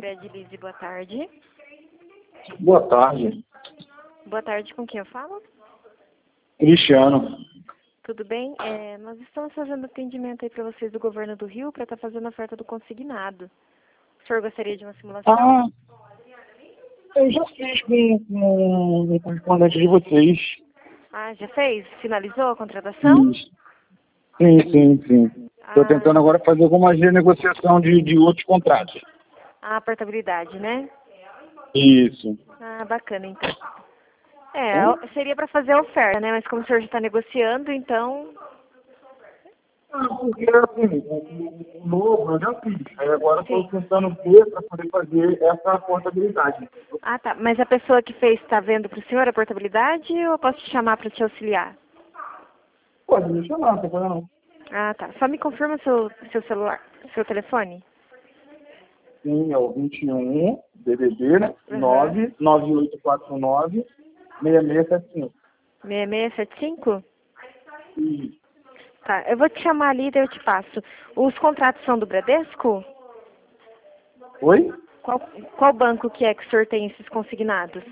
Credilize, boa tarde. Boa tarde, Boa tarde, com quem eu falo? Cristiano. Tudo bem? Nós estamos fazendo atendimento aí para vocês do Governo do Rio para estar fazendo a oferta do consignado. O senhor gostaria de uma simulação? Ah, eu já fiz com o correspondente de vocês. Ah, já fez? Finalizou a contratação? Isso. Sim. Estou tentando agora fazer alguma renegociação de outros contratos. A portabilidade, né? Isso. Ah, bacana, então. Seria para fazer a oferta, né? Mas como o senhor já está negociando, então... Porque assim, o novo eu já fiz. Aí agora estou tentando ver para poder fazer essa portabilidade. Ah, tá. Mas a pessoa que fez está vendo para o senhor a portabilidade ou eu posso te chamar para te auxiliar? Pode me chamar, não tem problema não. Ah, tá. Só me confirma seu celular, seu telefone. Sim, é o 21 DDD, né? 99849 6675. 6675? Isso. Tá, eu vou te chamar ali e daí eu te passo. Os contratos são do Bradesco? Oi? Qual banco que é que o senhor tem esses consignados?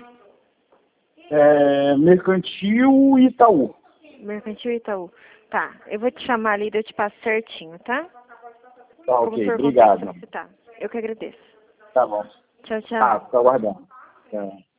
Mercantil e Itaú. Mercantil e Itaú. Tá, eu vou te chamar ali e daí eu te passo certinho, tá? Tá, Como o ok. senhor consegue Obrigado. solicitar. Eu que agradeço. Tá bom. Tchau, Tá, tchau. tô aguardando. É.